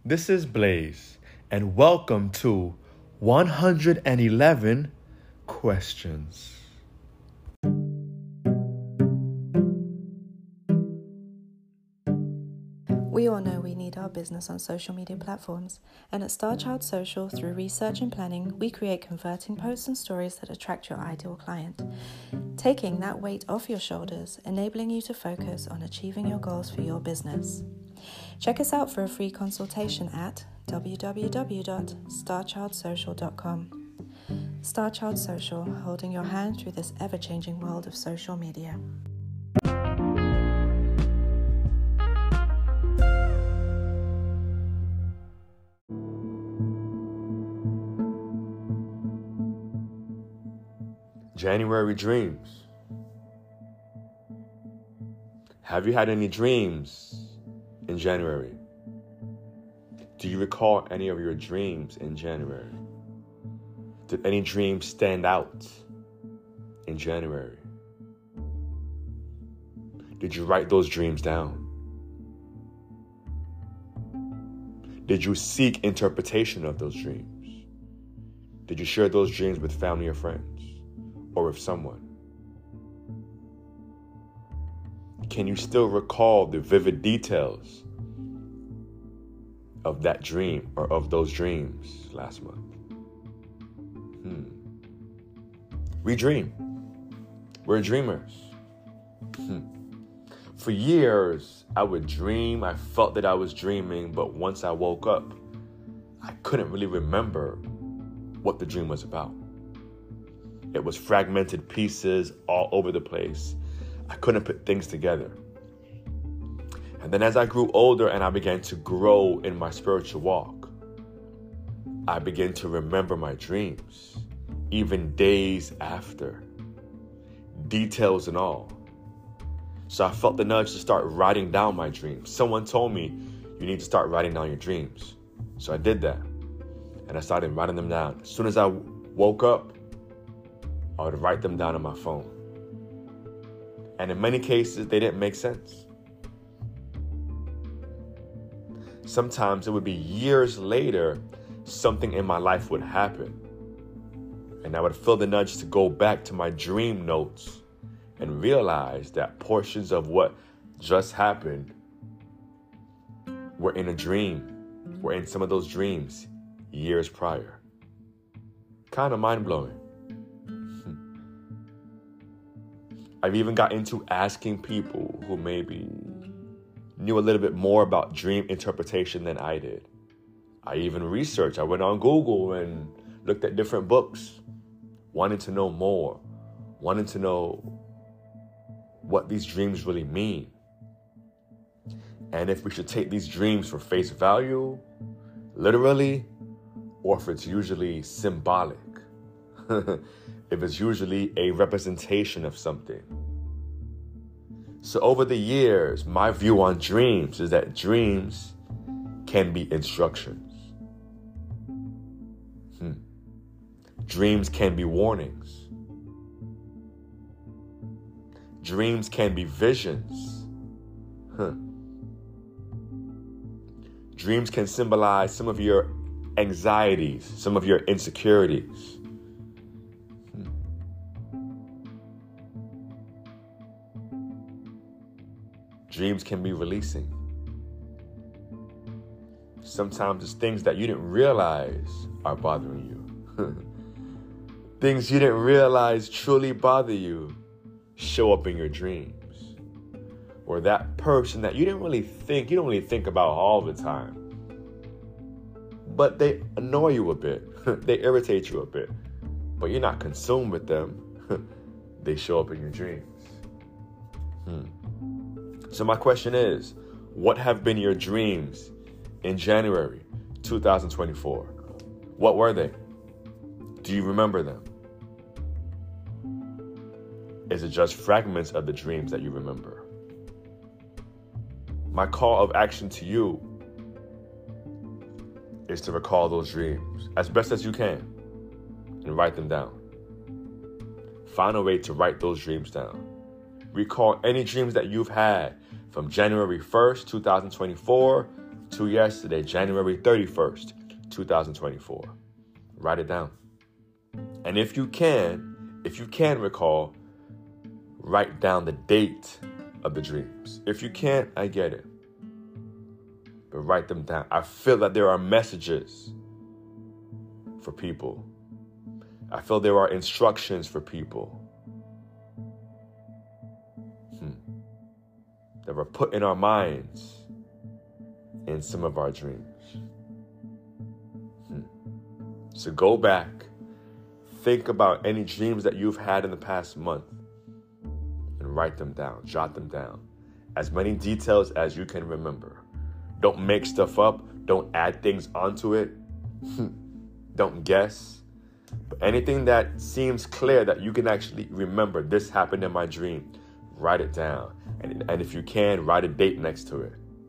This is Blaze, and welcome to 111 Questions. We all know we need our business on social media platforms, and at StarChild Social, through research and planning, we create converting posts and stories that attract your ideal client, taking that weight off your shoulders, enabling you to focus on achieving your goals for your business. Check us out for a free consultation at www.starchildsocial.com. StarChild Social, holding your hand through this ever-changing world of social media. January dreams. Have you had any dreams in January? Do you recall any of your dreams in January? Did any dreams stand out in January? Did you write those dreams down? Did you seek interpretation of those dreams? Did you share those dreams with family or friends, or with someone? Can you still recall the vivid details of that dream or of those dreams last month? We dream. We're dreamers. For years, I would dream. I felt that I was dreaming, but once I woke up, I couldn't really remember what the dream was about. It was fragmented pieces all over the place. I couldn't put things together. And then as I grew older and I began to grow in my spiritual walk, I began to remember my dreams, even days after, details and all. So I felt the nudge to start writing down my dreams. Someone told me, you need to start writing down your dreams. So I did that. And I started writing them down. As soon as I woke up, I would write them down on my phone. And in many cases, they didn't make sense. Sometimes it would be years later, something in my life would happen. And I would feel the nudge to go back to my dream notes and realize that portions of what just happened were in a dream, were in some of those dreams years prior. Kind of mind-blowing. I've even got into asking people who maybe knew a little bit more about dream interpretation than I did. I even researched. I went on Google and looked at different books, wanting to know more, wanting to know what these dreams really mean. And if we should take these dreams for face value, literally, or if it's usually symbolic. If it's usually a representation of something. So over the years, my view on dreams is that dreams can be instructions. Dreams can be warnings. Dreams can be visions. Dreams can symbolize some of your anxieties, some of your insecurities. Dreams can be releasing. Sometimes it's things that you didn't realize are bothering you. Things you didn't realize truly bother you show up in your dreams. Or that person that you don't really think about all the time. But they annoy you a bit. They irritate you a bit. But you're not consumed with them. They show up in your dreams. So my question is, what have been your dreams in January 2024? What were they? Do you remember them? Is it just fragments of the dreams that you remember? My call of action to you is to recall those dreams as best as you can and write them down. Find a way to write those dreams down. Recall any dreams that you've had from January 1st, 2024 to yesterday, January 31st, 2024. Write it down. And if you can recall, write down the date of the dreams. If you can't, I get it. But write them down. I feel that there are messages for people. I feel there are instructions for people that were put in our minds in some of our dreams. So go back, think about any dreams that you've had in the past month and write them down, jot them down. As many details as you can remember. Don't make stuff up. Don't add things onto it. Don't guess. But anything that seems clear that you can actually remember, this happened in my dream, write it down. And if you can, write a date next to it.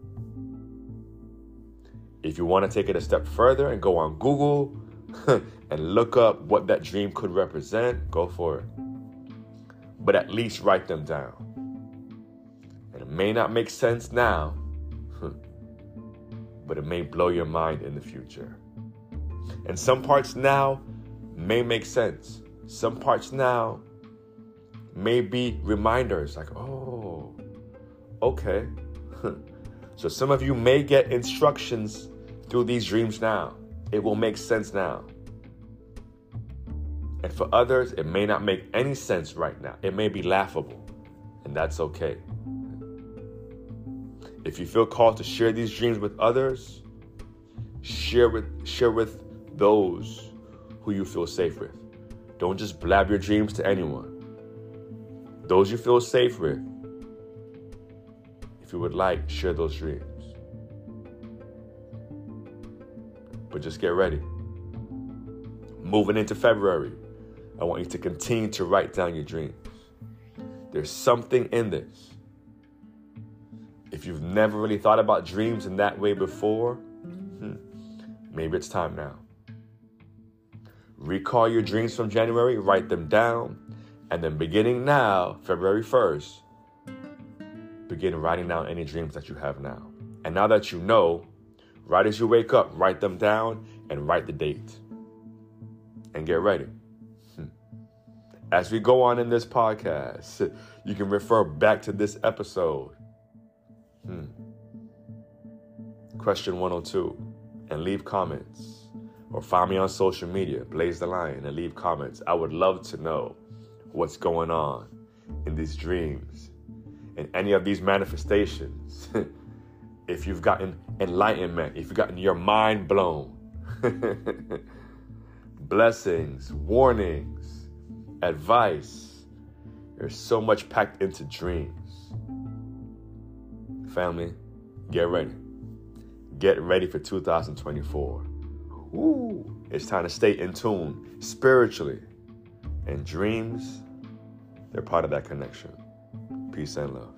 If you want to take it a step further and go on Google and look up what that dream could represent, go for it. But at least write them down. And it may not make sense now, but it may blow your mind in the future. And some parts now may make sense. Some parts now may be reminders like, oh, okay. So some of you may get instructions through these dreams now. It will make sense now. And for others, it may not make any sense right now. It may be laughable, and that's okay. If you feel called to share these dreams with others, share with those who you feel safe with. Don't just blab your dreams to anyone. Those you feel safe with, if you would like, share those dreams. But just get ready. Moving into February, I want you to continue to write down your dreams. There's something in this. If you've never really thought about dreams in that way before, maybe it's time now. Recall your dreams from January, write them down, and then beginning now, February 1st, begin writing down any dreams that you have now. And now that you know, right as you wake up, write them down and write the date. And get ready. As we go on in this podcast, you can refer back to this episode. Question 102, and leave comments. Or find me on social media, Blaze the Lion, and leave comments. I would love to know what's going on in these dreams and any of these manifestations. If you've gotten enlightenment, if you've gotten your mind blown. Blessings, warnings, advice. There's so much packed into dreams. Family, get ready. Get ready for 2024. It's time to stay in tune spiritually. And dreams, they're part of that connection. Peace and love.